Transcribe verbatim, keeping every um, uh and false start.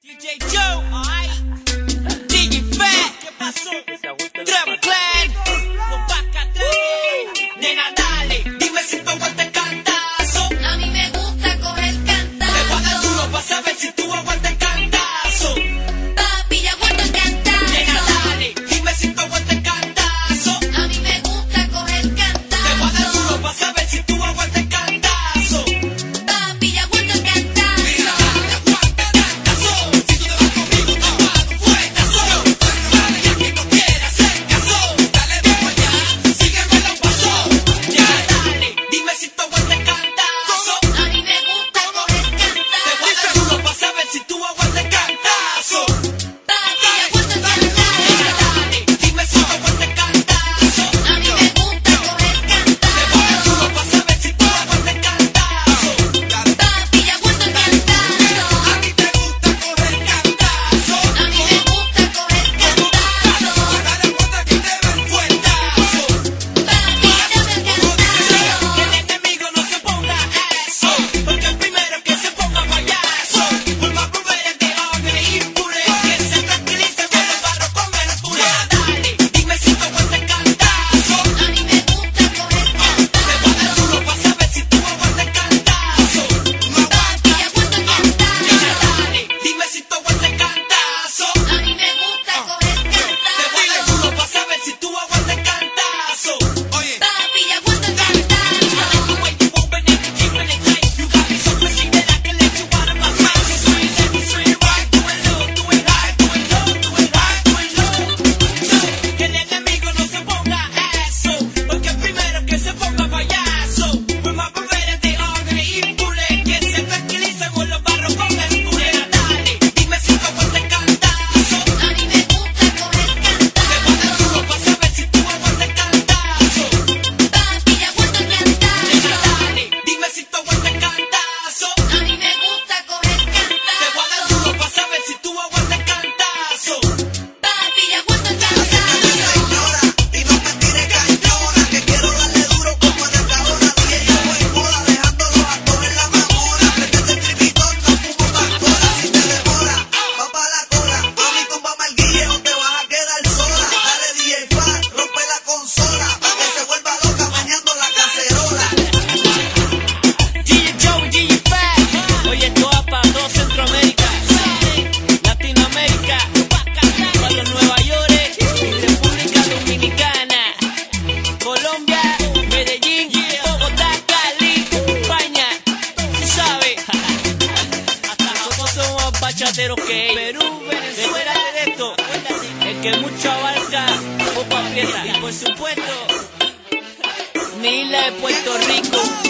D J Joe, ay, D J Fat, ¿qué pasó? Trevor Clan, los Bacatales, nena dale, dime si tu aguantas el cantazo. A mí me gusta coger cantazo. Te voy a dar duro pa' saber si tú aguantas el cantazo. Papi, ya aguanto el cantazo. Nena dale, dime si tú aguantas el cantazo. A mí me gusta coger cantazo. Te voy a dar duro pa' saber si tú aguantas el cantazo. Papi, ya aguanto el cantazo. Mira, aguanta el cantazo. Si tú te vas conmigo, te voy a dar un fuetazo. Dale, y aquí no quieres hacer caso. Dale, vamos allá, sígueme los pasos. Ya, dale, dime si tú aguantas el cantazo. A mí me gusta coger Te voy a cantazo. dar duro pa' saber si tú aguantas el cantazo. Papi, ya aguanto el cantazo. Dale, dime si tú aguantas el cantazo. A mí me gusta coger Te voy a dar duro cantazo. pa' saber si tú aguantas el cantazo. Papi, ya aguanto el cantazo. A ti te gusta coger cantazo. A mí me gusta coger cantazo. Dale, aguanta que te va el fuetazo. Papi, dame el cantazo. Que el enemigo no se ponga eso, porque el primero que se ponga payaso, vuelva a volver de orden impure, que se tranquilice con los barros con el pure. Dale, dime si tú aguantas el cantazo. A mí me gusta coger Te voy a dar cantazo. duro pa' saber si tú aguantas el cantazo. Papi, ya aguanto el cantazo. Dale, dime si tú aguantas el cantazo. A mí me gusta coger Te voy a dar cantazo. duro pa' saber si tú aguantas el cantazo. Oye. Papi, ya aguanto el cantazo. The way you open it, keeping it tight. You got me so pussy that I can let you out of my mouth. So swing, let me swing right, do it low, do it high, do it low, do it high, do it low. Que el enemigo no se ponga eso, porque el primero que se ponga payaso, pues más volver de orden impune, que se tranquilice con los barros con el pure. Dale, dime si tú aguantas el cantazo. A mí me gusta coger Te voy a dar duro cantazo. pa' saber si tú aguantas el cantazo. Papi, ya aguanto el cantazo. Dale, dime si tú aguantas el cantazo. A mí me gusta coger Te voy a dar cantazo. duro pa' saber si tú aguantas el cantazo. Papi, ya aguanto el cantazo. Y no me tires cañona, que quiero darle duro como en el cajona. Dije yo voy moda, dejando los actores en la mamona. Prende ese tripitón, no fumo pastora. Si te demora, va pa' la cola. Mami, túmbame el guille o te vas a quedar sola. Dale D J Fat, rompe la consola, pa' que se vuelva loca meneando la cacerola. D J Joe, D J Fat. Oye, esto va para todo Centroamérica, Latinoamérica, para los Nueva York y República Dominicana, Colombia, Medellín, Bogotá, Cali, España. Tú sabes, nosotros somos bachateros que ellos. Perú, Venezuela, de esto, el que mucho abarca, poco aprieta. Y por supuesto, mi isla de Puerto Rico.